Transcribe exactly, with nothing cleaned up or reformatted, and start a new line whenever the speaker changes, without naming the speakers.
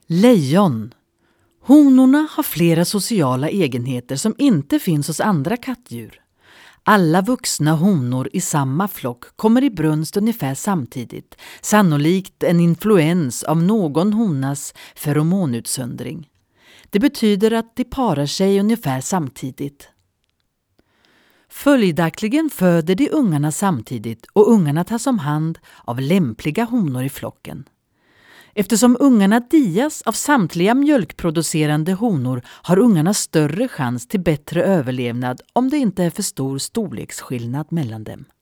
Lejon. Honorna har flera sociala egenheter som inte finns hos andra kattdjur. Alla vuxna honor i samma flock kommer i brunst ungefär samtidigt, sannolikt en influens av någon honas feromonutsöndring. Det betyder att de parar sig ungefär samtidigt. Följaktligen föder de ungarna samtidigt och ungarna tas om hand av lämpliga honor i flocken. Eftersom ungarna dias av samtliga mjölkproducerande honor har ungarna större chans till bättre överlevnad om det inte är för stor storleksskillnad mellan dem.